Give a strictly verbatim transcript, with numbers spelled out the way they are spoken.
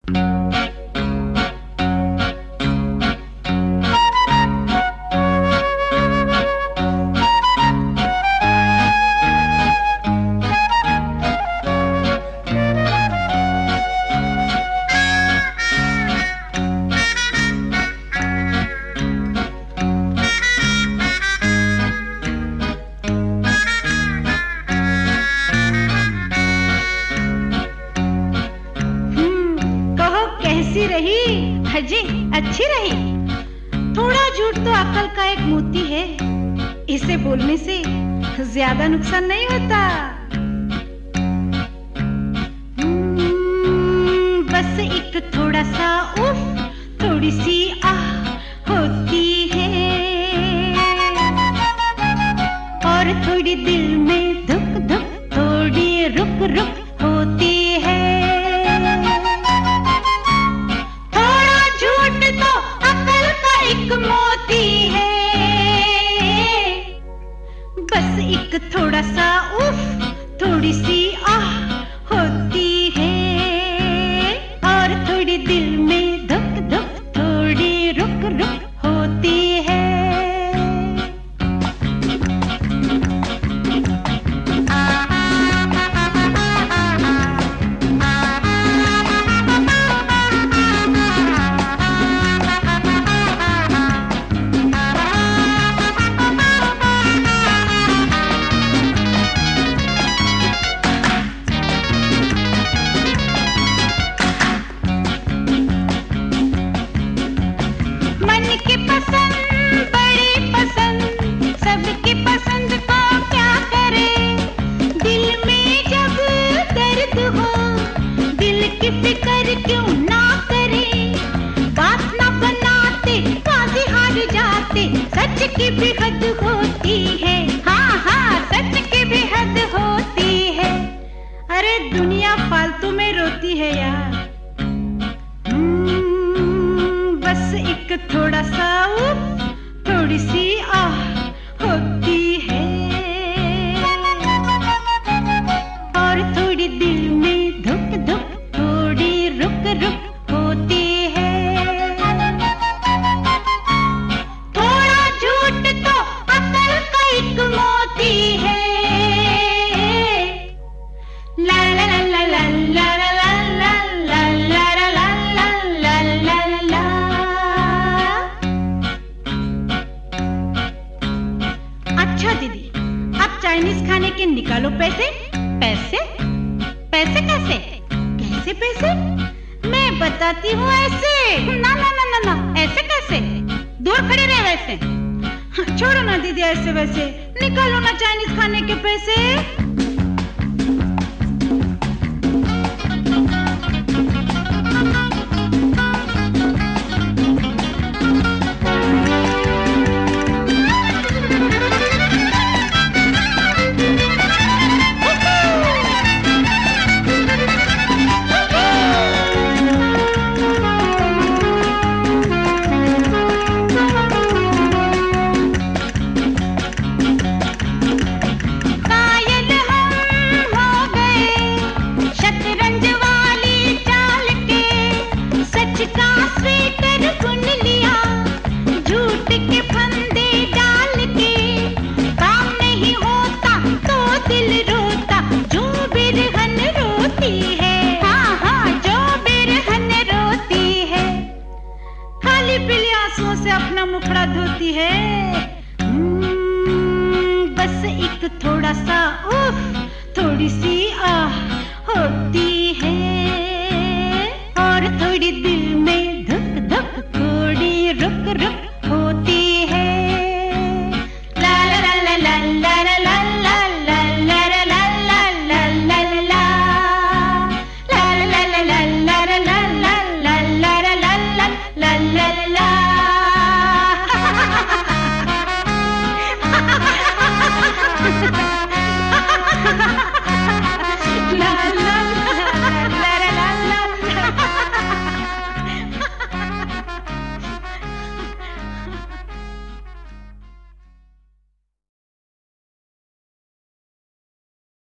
कैसी रही हजी अच्छी रही। थोड़ा झूठ तो अक्ल का एक मोती है, इसे बोलने से ज्यादा नुकसान नहीं होता। बस एक थोड़ा सा उफ, थोड़ी सी आह होती है, और थोड़ी दिल में धुक धुक, थोड़ी रुक रुक होती है। एक मोती है, बस एक थोड़ा सा उफ, थोड़ी सी आह होती है, और थोड़ी दिल में धुक धुक, थोड़ी रुक रुक होती है। फिकर क्यों ना करे, बात ना बनाते, बाजी हार जाते, सच की भी हद होती है। हाँ हाँ, सच की भी हद होती है। अरे दुनिया फालतू में रोती है यार। बस एक थोड़ा सा उफ, थोड़ी सी आह होती है, और थोड़ी दिल में धुक धुक, रुक रुक होती है। थोड़ा झूठ तो अकल का एक मोती है। ला ला ला ला ला ला ला ला ला ला ला ला ला ला ला। अच्छा दीदी, आप चाइनीज खाने के निकालो पैसे। पैसे पैसे कैसे कैसे पैसे? मैं बताती हूँ ऐसे। ना ना ना ना ना, ऐसे कैसे? दूर खड़े रहे वैसे। छोड़ो ना दीदी ऐसे वैसे, निकालो ना चाइनीज खाने के पैसे। से अपना मुखड़ा धोती है। बस एक थोड़ा सा उफ, थोड़ी सी आह